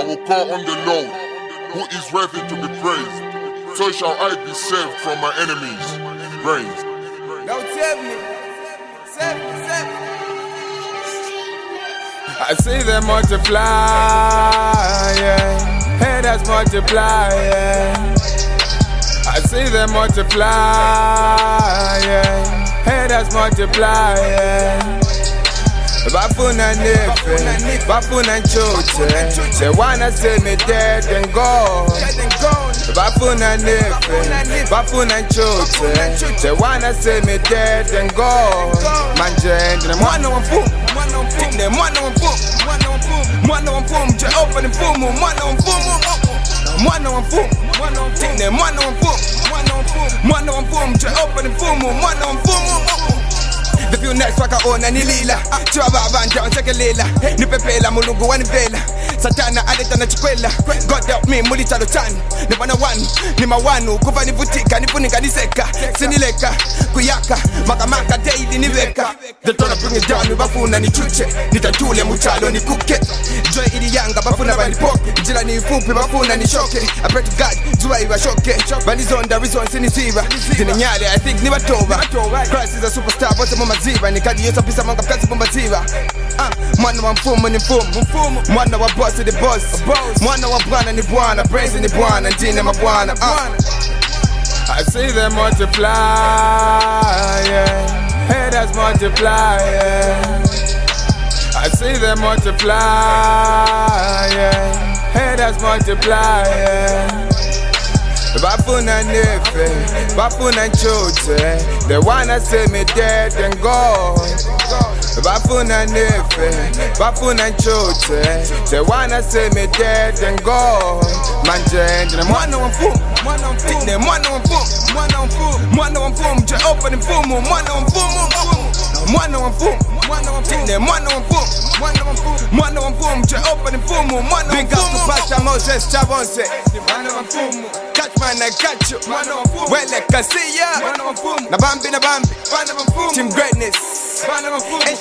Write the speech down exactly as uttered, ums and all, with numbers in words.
will call on the Lord, who is worthy to be praised. So shall I be saved from my enemies' reigns. Now tell me, save me, save me. I see them multiply, yeah. Haters multiply, yeah. I see them multiply, yeah. Haters multiply, yeah. Bafuna nefe, bafuna nchoche. They wanna see me dead and gone. Bafuna nefe, bafuna nchoche. They wanna see me dead and gone. Manje ndine mwana wa mfumu, ndine mwana wa mfumu, mwana wa mfumu. Je open mfumu, mwana wa mfumu, mwana wa mfumu, ndine mwana wa mfumu, mwana wa mfumu. Je open mfumu, mwana wa mfumu. The few nights wakaona nilila Chwa banja wansekelela Nipepela mulungu wanivela Satana aleta na chikwela God help me mulitalo chani Ni wana wanu, ni mawanu Kufa nivutika, nifunika niseka Sinileka, kuyaka Makamaka daily niweka They tryna bring it down, bafuna ni chuche Nitatule muchalo ni kuke Joy ili yanga, bafuna banipoke Jila ni fupi, bafuna ni shoke I pray to God, juwa iwa shoke Banizonda, reason sinisiva Dine nyale, I think ni batoba Christ is a superstar, bote mama ziva Nikadi yosa pisa manga pkazi bomba ziva Mwana wa mfumu ni mfumu Mwana wa boss ni boss Mwana wa bwana ni bwana Praise ni bwana, ndine mabwana I see them multiply, yeah. Haters multiply, yeah. I see them multiply, yeah. Haters multiply, yeah. Bafuna nefe, bafuna nchoche. They wanna see me dead and gone. Bafuna nefe, bafuna nchoche. They wanna see me dead and gone. Manje ndine mwana wa mfumu, ndine mwana wa mfumu, mwana wa mfumu. Je open mfumu, mwana wa mfumu, mwana wa mfumu. Ndine mwana wa mfumu, mwana wa mfumu. Je open mfumu, mwana wa mfumu. Big up to Pastor Moses Chabonse, mwana wa mfumu. Catch man, I catch you. Well, I can see ya. Na Bambi, na Bambi. Team greatness.